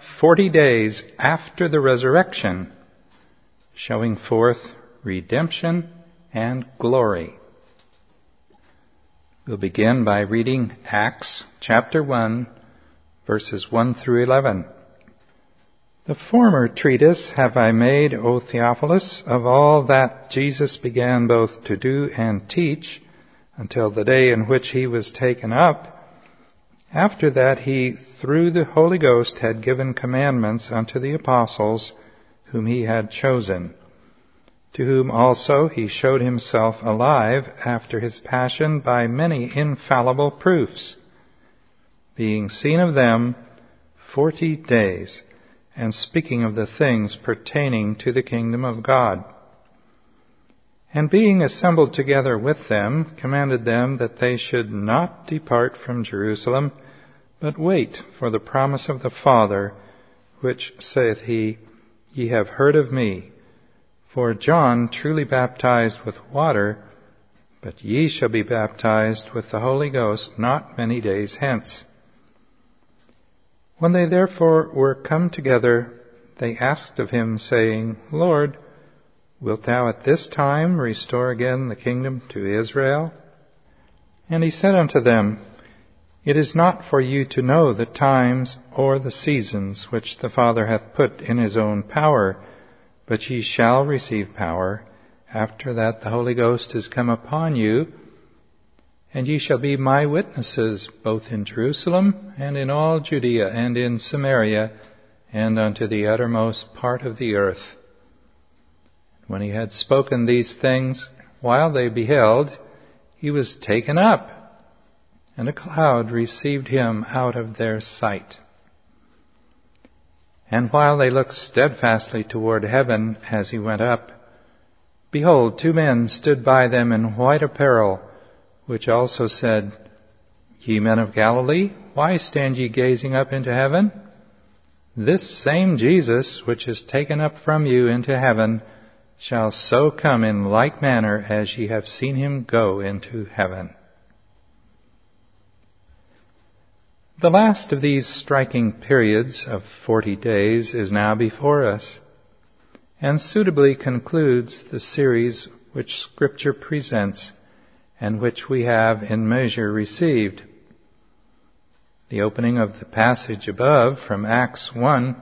40 days after the resurrection, showing forth redemption and glory. We'll begin by reading Acts chapter 1, verses 1 through 11. The former treatise have I made, O Theophilus, of all that Jesus began both to do and teach, until the day in which he was taken up. After that he, through the Holy Ghost, had given commandments unto the apostles whom he had chosen, to whom also he showed himself alive after his passion by many infallible proofs, being seen of them 40 days, and speaking of the things pertaining to the kingdom of God. And being assembled together with them, commanded them that they should not depart from Jerusalem, but wait for the promise of the Father, which saith he, Ye have heard of me. For John truly baptized with water, but ye shall be baptized with the Holy Ghost not many days hence. When they therefore were come together, they asked of him, saying, Lord, wilt thou at this time restore again the kingdom to Israel? And he said unto them, It is not for you to know the times or the seasons which the Father hath put in his own power, but ye shall receive power, after that the Holy Ghost is come upon you, and ye shall be my witnesses, both in Jerusalem, and in all Judea, and in Samaria, and unto the uttermost part of the earth. When he had spoken these things, while they beheld, he was taken up, and a cloud received him out of their sight. And while they looked steadfastly toward heaven as he went up, behold, 2 men stood by them in white apparel, which also said, Ye men of Galilee, why stand ye gazing up into heaven? This same Jesus, which is taken up from you into heaven, shall so come in like manner as ye have seen him go into heaven. The last of these striking periods of 40 days is now before us, and suitably concludes the series which Scripture presents and which we have in measure received. The opening of the passage above from Acts 1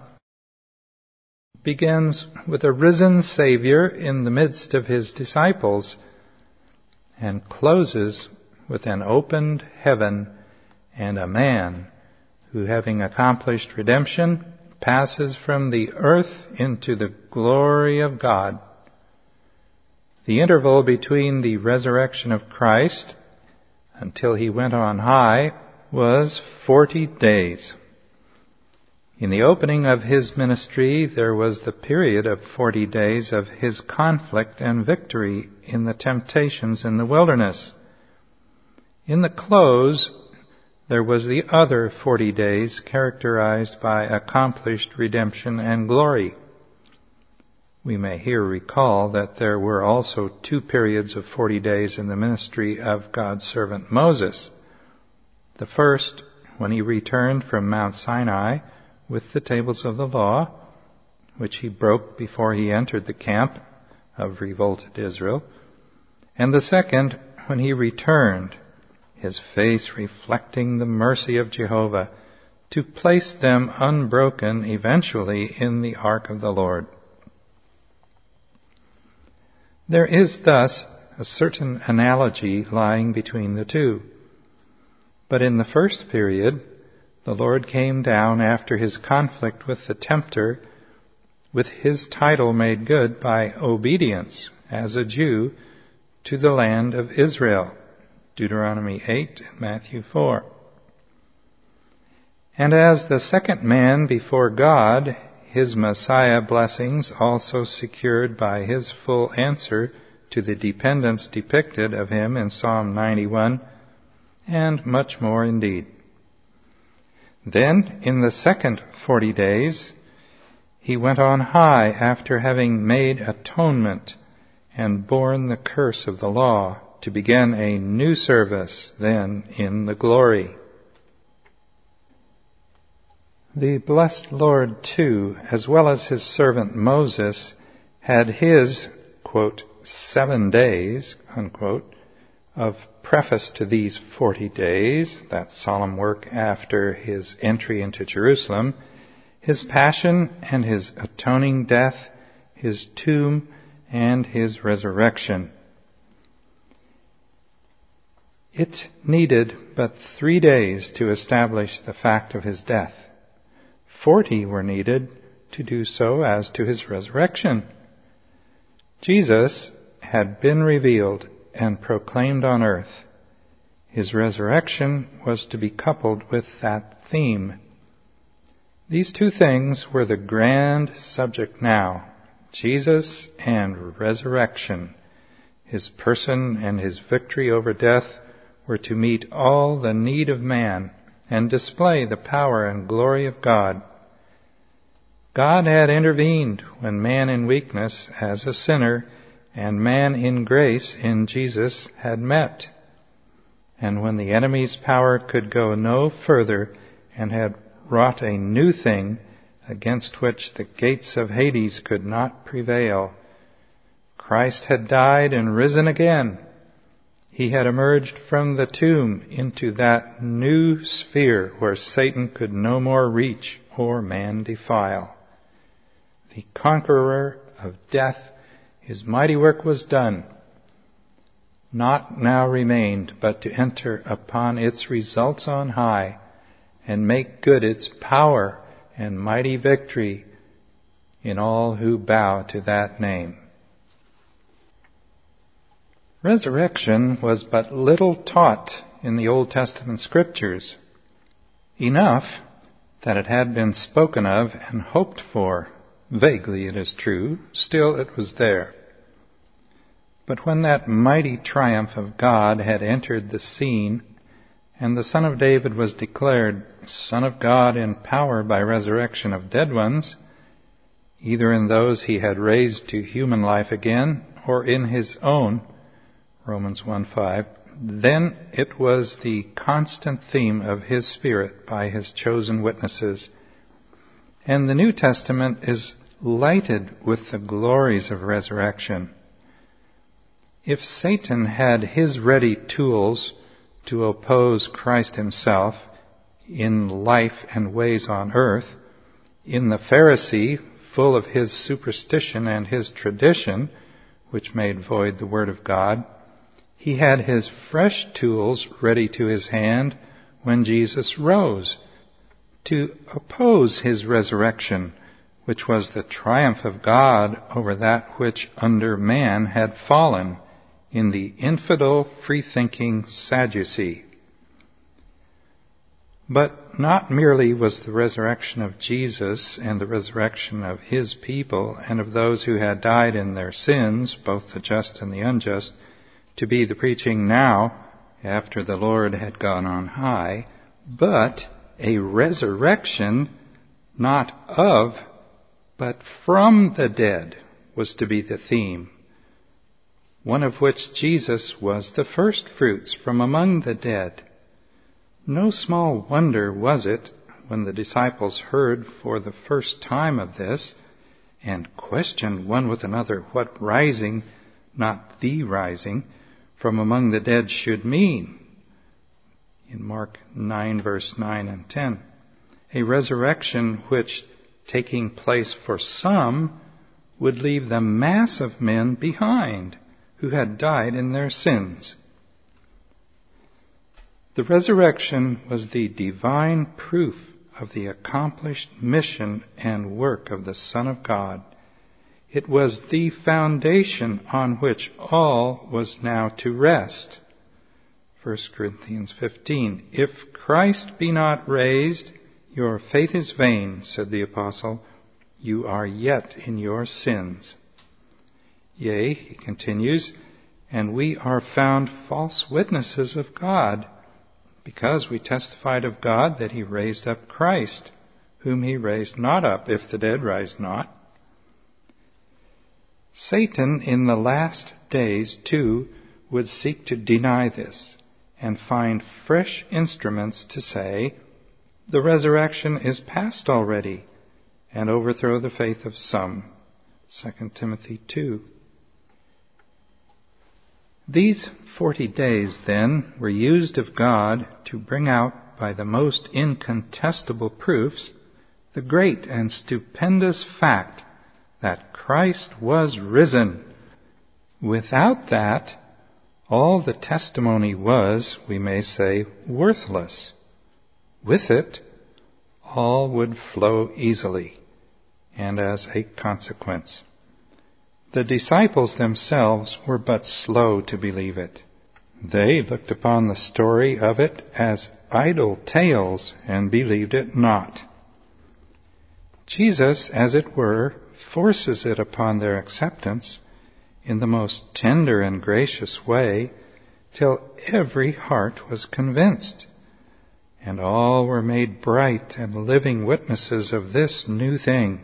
begins with a risen Savior in the midst of his disciples and closes with an opened heaven and a man who, having accomplished redemption, passes from the earth into the glory of God. The interval between the resurrection of Christ until he went on high was 40 days. In the opening of his ministry, there was the period of 40 days of his conflict and victory in the temptations in the wilderness. In the close, there was the other 40 days characterized by accomplished redemption and glory. We may here recall that there were also 2 periods of 40 days in the ministry of God's servant Moses. The first, when he returned from Mount Sinai with the tables of the law, which he broke before he entered the camp of revolted Israel. And the second, when he returned, his face reflecting the mercy of Jehovah, to place them unbroken eventually in the ark of the Lord. There is thus a certain analogy lying between the two. But in the first period, the Lord came down after his conflict with the tempter, with his title made good by obedience as a Jew to the land of Israel. Deuteronomy 8 and Matthew 4. And as the second man before God, his Messiah blessings also secured by his full answer to the dependence depicted of him in Psalm 91, and much more indeed. Then, in the second 40 days, he went on high after having made atonement and borne the curse of the law, to begin a new service then in the glory. The blessed Lord, too, as well as his servant Moses, had his, quote, 7 days, unquote, of preface to these 40 days, that solemn work after his entry into Jerusalem, his passion and his atoning death, his tomb and his resurrection. It needed but 3 days to establish the fact of his death. 40 were needed to do so as to his resurrection. Jesus had been revealed and proclaimed on earth. His resurrection was to be coupled with that theme. These two things were the grand subject now, Jesus and resurrection. His person and his victory over death were to meet all the need of man and display the power and glory of God. God had intervened when man in weakness as a sinner and man in grace in Jesus had met. And when the enemy's power could go no further and had wrought a new thing against which the gates of Hades could not prevail, Christ had died and risen again. He had emerged from the tomb into that new sphere where Satan could no more reach or man defile. The conqueror of death, his mighty work was done. Naught now remained but to enter upon its results on high and make good its power and mighty victory in all who bow to that name. Resurrection was but little taught in the Old Testament scriptures, enough that it had been spoken of and hoped for. Vaguely, it is true, still it was there. But when that mighty triumph of God had entered the scene, and the Son of David was declared Son of God in power by resurrection of dead ones, either in those he had raised to human life again, or in his own, Romans 1:5, then it was the constant theme of his Spirit by his chosen witnesses. And the New Testament is lighted with the glories of resurrection. If Satan had his ready tools to oppose Christ himself in life and ways on earth, in the Pharisee, full of his superstition and his tradition, which made void the Word of God, he had his fresh tools ready to his hand when Jesus rose to oppose his resurrection, which was the triumph of God over that which under man had fallen in the infidel, free-thinking Sadducee. But not merely was the resurrection of Jesus and the resurrection of his people and of those who had died in their sins, both the just and the unjust, to be the preaching now after the Lord had gone on high, but a resurrection not of, but from the dead was to be the theme, one of which Jesus was the first fruits from among the dead. No small wonder was it when the disciples heard for the first time of this and questioned one with another what rising, not the rising, from among the dead should mean. In Mark 9, verse 9 and 10. A resurrection which, taking place for some, would leave the mass of men behind who had died in their sins. The resurrection was the divine proof of the accomplished mission and work of the Son of God. It was the foundation on which all was now to rest. 1 Corinthians 15. If Christ be not raised, your faith is vain, said the apostle. You are yet in your sins. Yea, he continues, and we are found false witnesses of God, because we testified of God that he raised up Christ, whom he raised not up, if the dead rise not. Satan in the last days, too, would seek to deny this and find fresh instruments to say, the resurrection is past already and overthrow the faith of some. 2 Timothy 2. These 40 days, then, were used of God to bring out by the most incontestable proofs the great and stupendous fact that Christ was risen. Without that, all the testimony was, we may say, worthless. With it, all would flow easily, and as a consequence. The disciples themselves were but slow to believe it. They looked upon the story of it as idle tales and believed it not. Jesus, as it were, forces it upon their acceptance in the most tender and gracious way till every heart was convinced, and all were made bright and living witnesses of this new thing.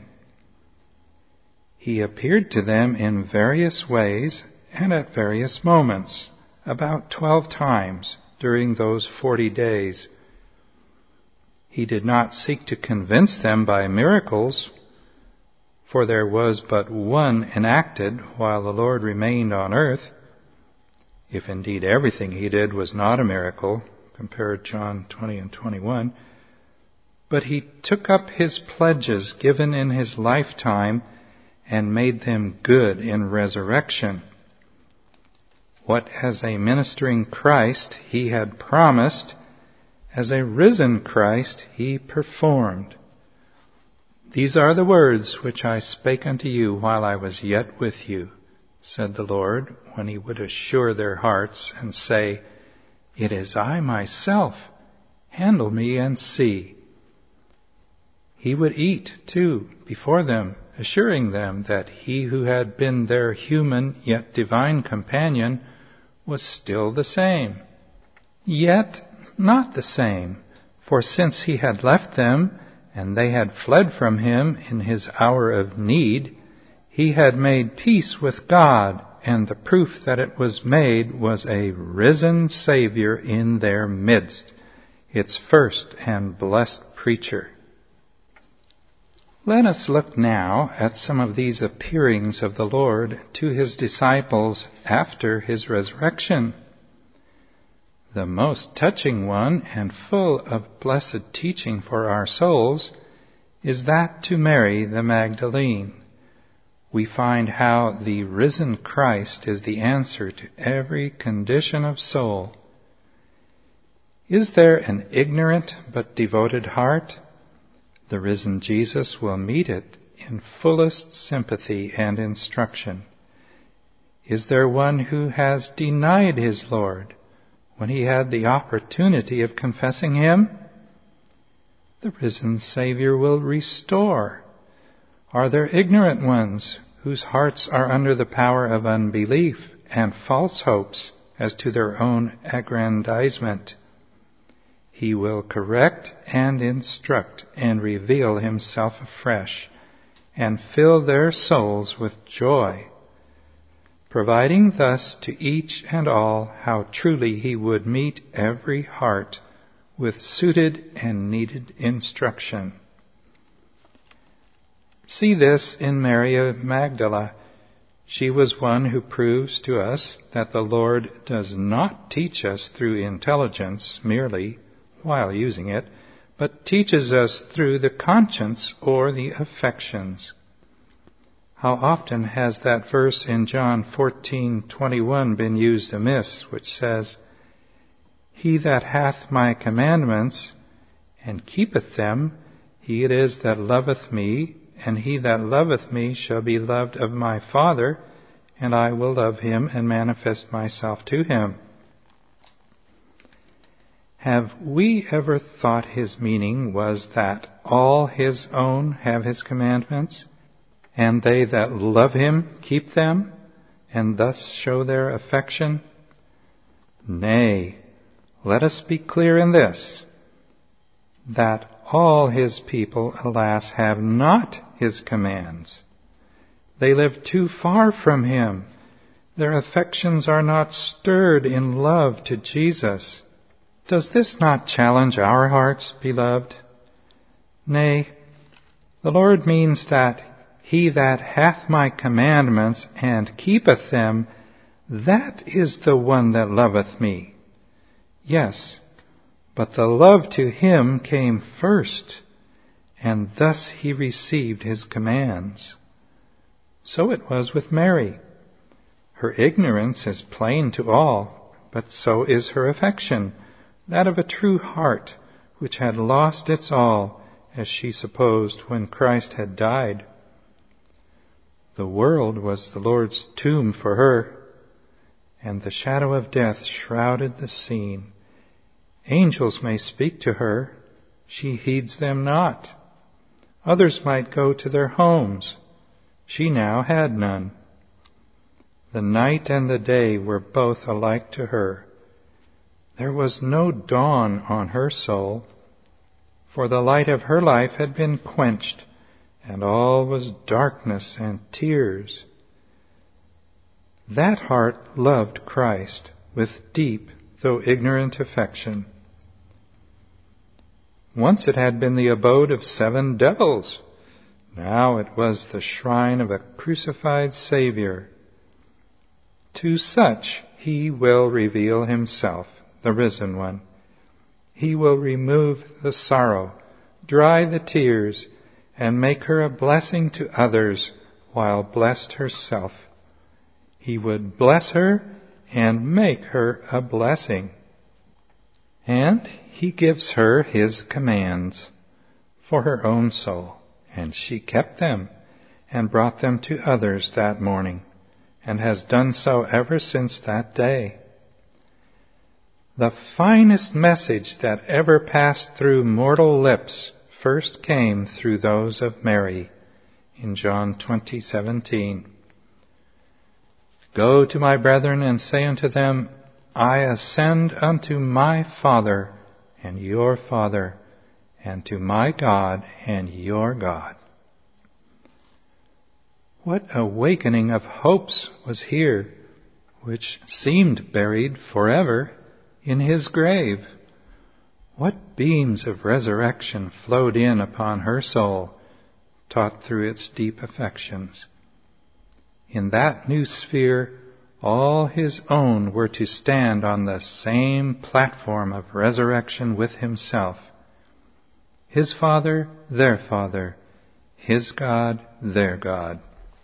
He appeared to them in various ways and at various moments, about 12 times during those 40 days. He did not seek to convince them by miracles, for there was but one enacted while the Lord remained on earth, if indeed everything he did was not a miracle, compare John 20 and 21. But he took up his pledges given in his lifetime and made them good in resurrection. What as a ministering Christ he had promised, as a risen Christ he performed. These are the words which I spake unto you while I was yet with you, said the Lord, when he would assure their hearts and say, It is I myself, handle me and see. He would eat, too, before them, assuring them that he who had been their human yet divine companion was still the same. Yet not the same, for since he had left them, and they had fled from him in his hour of need, he had made peace with God, and the proof that it was made was a risen Savior in their midst, its first and blessed preacher. Let us look now at some of these appearings of the Lord to his disciples after his resurrection. The most touching one and full of blessed teaching for our souls is that to Mary the Magdalene. We find how the risen Christ is the answer to every condition of soul. Is there an ignorant but devoted heart? The risen Jesus will meet it in fullest sympathy and instruction. Is there one who has denied his Lord when he had the opportunity of confessing him? The risen Savior will restore. Are there ignorant ones whose hearts are under the power of unbelief and false hopes as to their own aggrandizement? He will correct and instruct and reveal himself afresh and fill their souls with joy, providing thus to each and all how truly he would meet every heart with suited and needed instruction. See this in Mary of Magdala. She was one who proves to us that the Lord does not teach us through intelligence merely while using it, but teaches us through the conscience or the affections. How often has that verse in John 14:21 been used amiss, which says, He that hath my commandments and keepeth them, he it is that loveth me, and he that loveth me shall be loved of my Father, and I will love him and manifest myself to him. Have we ever thought his meaning was that all his own have his commandments, and they that love him keep them, and thus show their affection? Nay, let us be clear in this, that all his people, alas, have not his commands. They live too far from him. Their affections are not stirred in love to Jesus. Does this not challenge our hearts, beloved? Nay, the Lord means that he that hath my commandments and keepeth them, that is the one that loveth me. Yes, but the love to him came first, and thus he received his commands. So it was with Mary. Her ignorance is plain to all, but so is her affection, that of a true heart, which had lost its all, as she supposed when Christ had died. The world was the Lord's tomb for her, and the shadow of death shrouded the scene. Angels may speak to her, she heeds them not. Others might go to their homes, she now had none. The night and the day were both alike to her. There was no dawn on her soul, for the light of her life had been quenched, and all was darkness and tears. That heart loved Christ with deep, though ignorant affection. Once it had been the abode of 7 devils. Now it was the shrine of a crucified Savior. To such he will reveal himself, the risen one. He will remove the sorrow, dry the tears, and make her a blessing to others while blessed herself. He would bless her and make her a blessing. And he gives her his commands for her own soul, and she kept them and brought them to others that morning, and has done so ever since that day. The finest message that ever passed through mortal lips first came through those of Mary in John 20:17. Go to my brethren and say unto them, I ascend unto my Father and your Father, and to my God and your God. What awakening of hopes was here, which seemed buried forever in his grave. What beams of resurrection flowed in upon her soul, taught through its deep affections. In that new sphere, all his own were to stand on the same platform of resurrection with himself. His Father, their Father. His God, their God.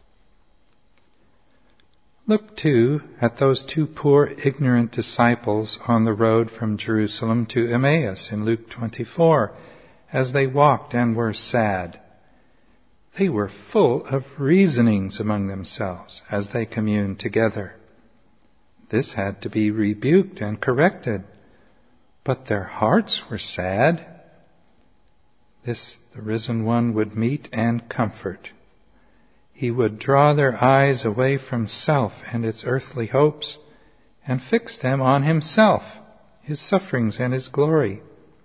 Look, too, at those 2 poor, ignorant disciples on the road from Jerusalem to Emmaus in Luke 24, as they walked and were sad. They were full of reasonings among themselves as they communed together. This had to be rebuked and corrected, but their hearts were sad. This the risen one would meet and comfort. He would draw their eyes away from self and its earthly hopes and fix them on himself, his sufferings and his glory.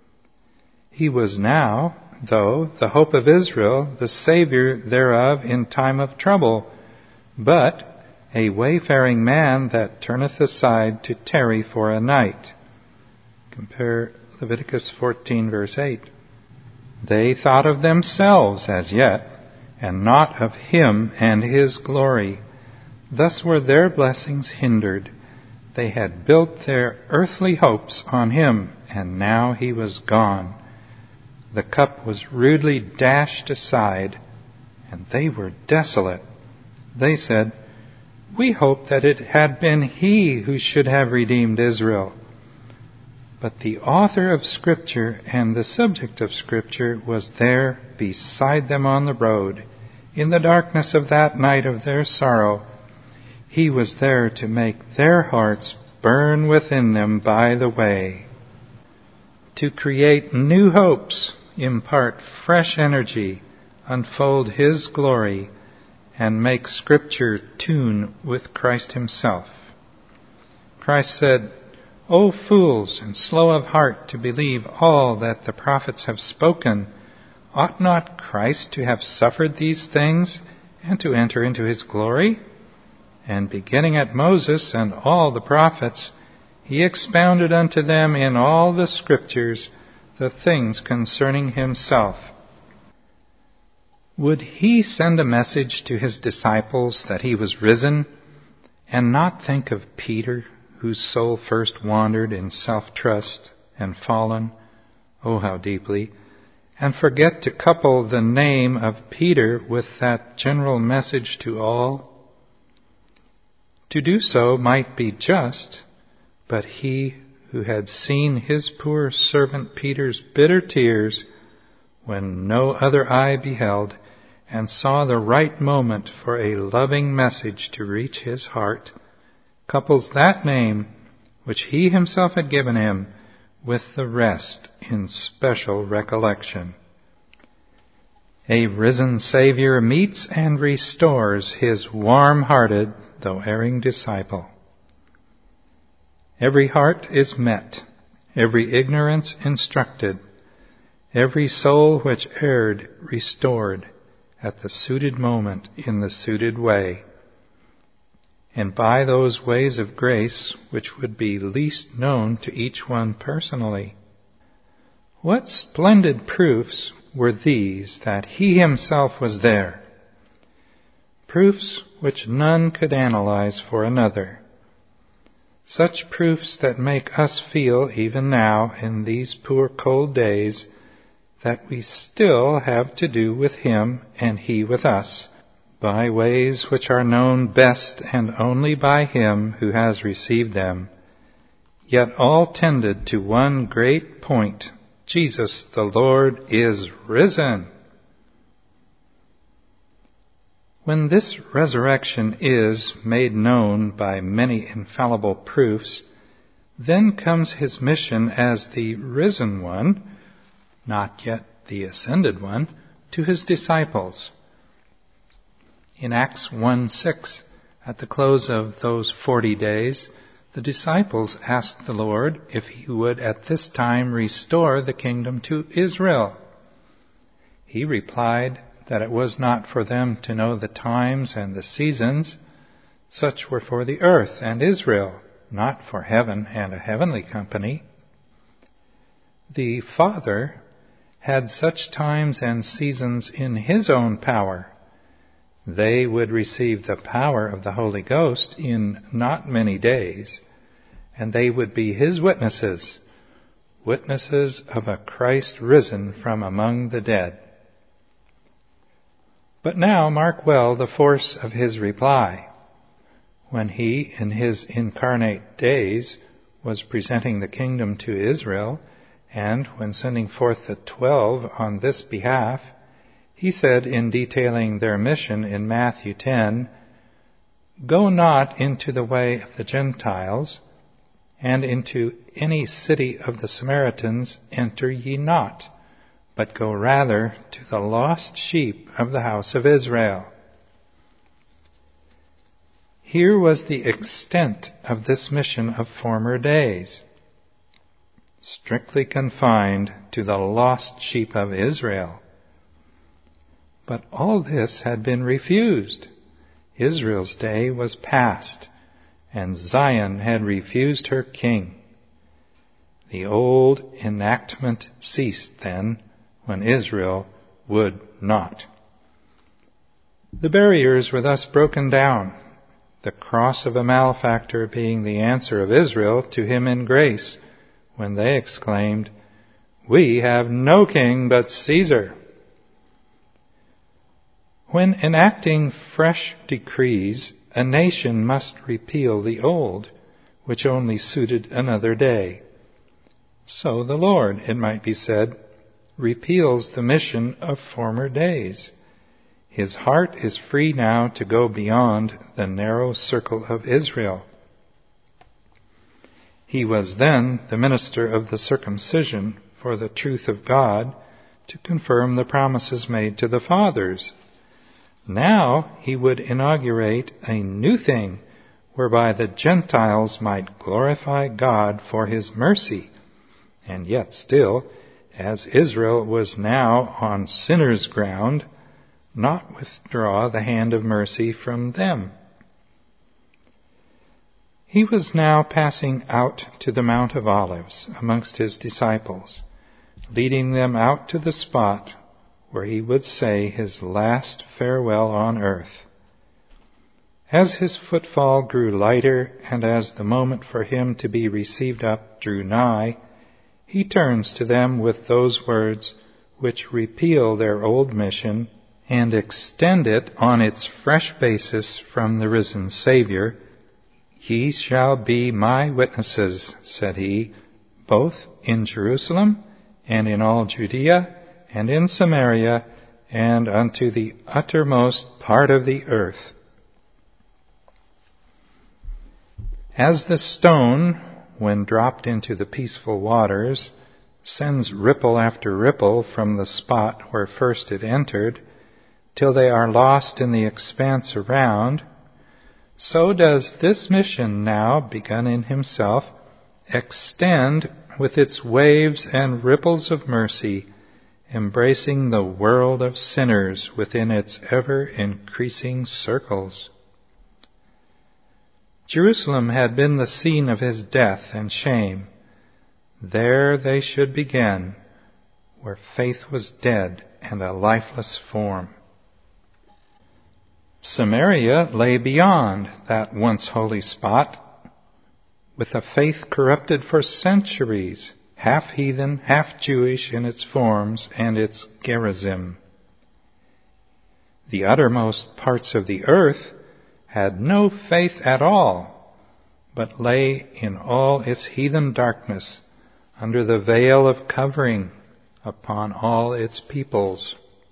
He was now, though, the hope of Israel, the Savior thereof in time of trouble, but a wayfaring man that turneth aside to tarry for a night. Compare Leviticus 14, verse 8. They thought of themselves as yet, and not of him and his glory. Thus were their blessings hindered. They had built their earthly hopes on him, and now he was gone. The cup was rudely dashed aside, and they were desolate. They said, We hoped that it had been he who should have redeemed Israel. But the author of Scripture and the subject of Scripture was there beside them on the road, in the darkness of that night of their sorrow. He was there to make their hearts burn within them by the way, to create new hopes, impart fresh energy, unfold his glory, and make Scripture tune with Christ himself. Christ said, O fools, and slow of heart to believe all that the prophets have spoken, ought not Christ to have suffered these things and to enter into his glory? And beginning at Moses and all the prophets, he expounded unto them in all the Scriptures the things concerning himself. Would he send a message to his disciples that he was risen and not think of Peter, whose soul first wandered in self-trust and fallen, oh how deeply, and forget to couple the name of Peter with that general message to all? To do so might be just, but he who had seen his poor servant Peter's bitter tears when no other eye beheld, and saw the right moment for a loving message to reach his heart, couples that name which he himself had given him with the rest in special recollection. A risen Savior meets and restores his warm-hearted, though erring disciple. Every heart is met, every ignorance instructed, every soul which erred restored at the suited moment in the suited way, and by those ways of grace which would be least known to each one personally. What splendid proofs were these that he himself was there, proofs which none could analyze for another, such proofs that make us feel even now in these poor cold days that we still have to do with him and he with us, by ways which are known best and only by him who has received them, yet all tended to one great point: Jesus the Lord is risen. When this resurrection is made known by many infallible proofs, then comes his mission as the risen one, not yet the ascended one, to his disciples. In Acts 1:6, at the close of those 40 days, the disciples asked the Lord if he would at this time restore the kingdom to Israel. He replied that it was not for them to know the times and the seasons. Such were for the earth and Israel, not for heaven and a heavenly company. The Father had such times and seasons in his own power. They would receive the power of the Holy Ghost in not many days, and they would be his witnesses, witnesses of a Christ risen from among the dead. But now mark well the force of his reply. When he, in his incarnate days, was presenting the kingdom to Israel, and when sending forth the 12 on this behalf, he said in detailing their mission in Matthew 10, "Go not into the way of the Gentiles, and into any city of the Samaritans enter ye not, but go rather to the lost sheep of the house of Israel." Here was the extent of this mission of former days, strictly confined to the lost sheep of Israel. But all this had been refused. Israel's day was past, and Zion had refused her king. The old enactment ceased then, when Israel would not. The barriers were thus broken down, the cross of a malefactor being the answer of Israel to him in grace, when they exclaimed, "We have no king but Caesar." When enacting fresh decrees, a nation must repeal the old, which only suited another day. So the Lord, it might be said, repeals the mission of former days. His heart is free now to go beyond the narrow circle of Israel. He was then the minister of the circumcision for the truth of God, to confirm the promises made to the fathers. Now he would inaugurate a new thing, whereby the Gentiles might glorify God for his mercy, and yet still, as Israel was now on sinners' ground, not withdraw the hand of mercy from them. He was now passing out to the Mount of Olives amongst his disciples, leading them out to the spot where he would say his last farewell on earth. As his footfall grew lighter, and as the moment for him to be received up drew nigh, he turns to them with those words which repeal their old mission and extend it on its fresh basis from the risen Savior. "Ye shall be my witnesses," said he, "both in Jerusalem and in all Judea and in Samaria and unto the uttermost part of the earth." As the stone, when dropped into the peaceful waters, sends ripple after ripple from the spot where first it entered, till they are lost in the expanse around, so does this mission now, begun in himself, extend with its waves and ripples of mercy, embracing the world of sinners within its ever-increasing circles. Jerusalem had been the scene of his death and shame. There they should begin, where faith was dead and a lifeless form. Samaria lay beyond that once holy spot, with a faith corrupted for centuries, half heathen, half Jewish in its forms and its Gerizim. The uttermost parts of the earth had no faith at all, but lay in all its heathen darkness under the veil of covering upon all its peoples.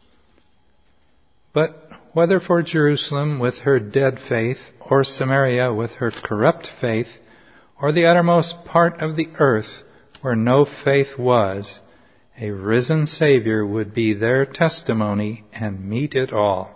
But whether for Jerusalem with her dead faith, or Samaria with her corrupt faith, or the uttermost part of the earth where no faith was, a risen Savior would be their testimony and meet it all.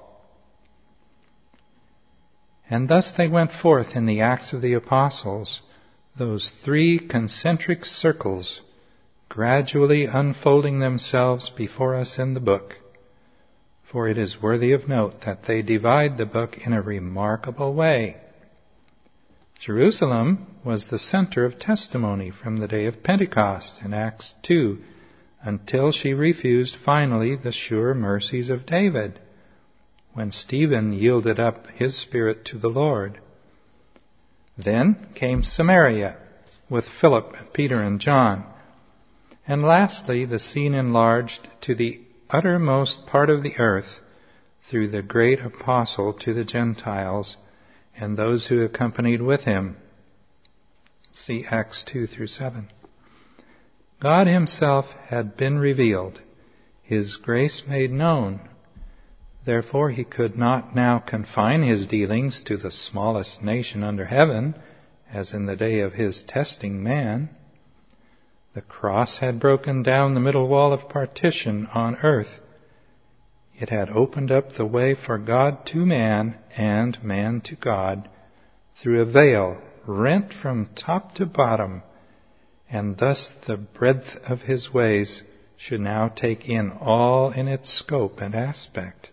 And thus they went forth in the Acts of the Apostles, those three concentric circles, gradually unfolding themselves before us in the book. For it is worthy of note that they divide the book in a remarkable way. Jerusalem was the center of testimony from the day of Pentecost in Acts 2, until she refused finally the sure mercies of David, when Stephen yielded up his spirit to the Lord. Then came Samaria, with Philip, Peter, and John. And lastly, the scene enlarged to the uttermost part of the earth through the great apostle to the Gentiles and those who accompanied with him. See Acts 2-7. God himself had been revealed, his grace made known. Therefore he could not now confine his dealings to the smallest nation under heaven, as in the day of his testing man. The cross had broken down the middle wall of partition on earth. It had opened up the way for God to man and man to God through a veil rent from top to bottom, and thus the breadth of his ways should now take in all in its scope and aspect.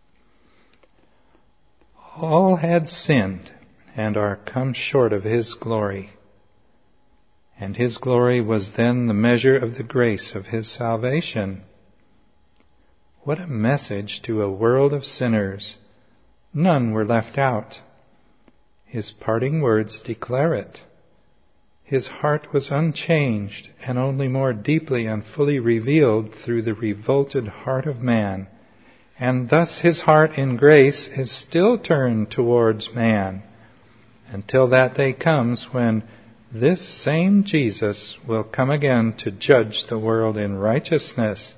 All had sinned and are come short of his glory. And his glory was then the measure of the grace of his salvation. What a message to a world of sinners! None were left out. His parting words declare it. His heart was unchanged and only more deeply and fully revealed through the revolted heart of man. And thus his heart in grace is still turned towards man until that day comes when this same Jesus will come again to judge the world in righteousness.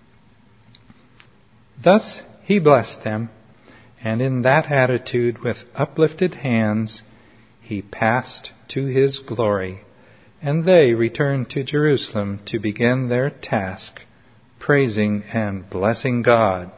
Thus he blessed them, and in that attitude with uplifted hands he passed to his glory, and they returned to Jerusalem to begin their task, praising and blessing God.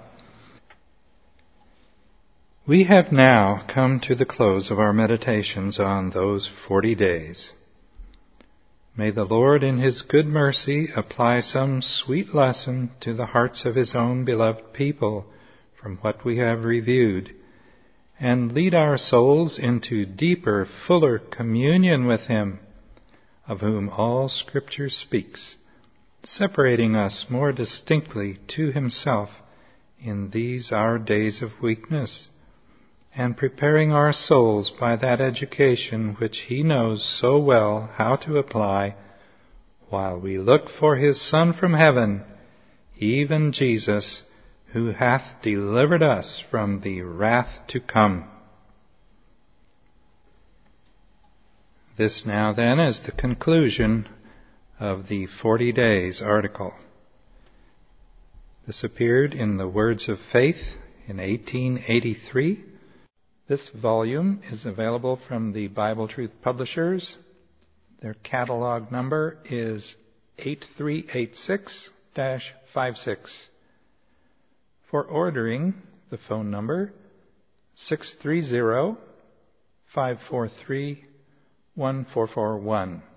We have now come to the close of our meditations on those 40 days. May the Lord in his good mercy apply some sweet lesson to the hearts of his own beloved people from what we have reviewed, and lead our souls into deeper, fuller communion with him, of whom all Scripture speaks, separating us more distinctly to himself in these our days of weakness, and preparing our souls by that education which He knows so well how to apply, while we look for His Son from heaven, even Jesus, who hath delivered us from the wrath to come. This now then is the conclusion of the 40 Days article. This appeared in the Words of Faith in 1883. This volume is available from the Bible Truth Publishers. Their catalog number is 8386-56. For ordering, the phone number 630-543-1441.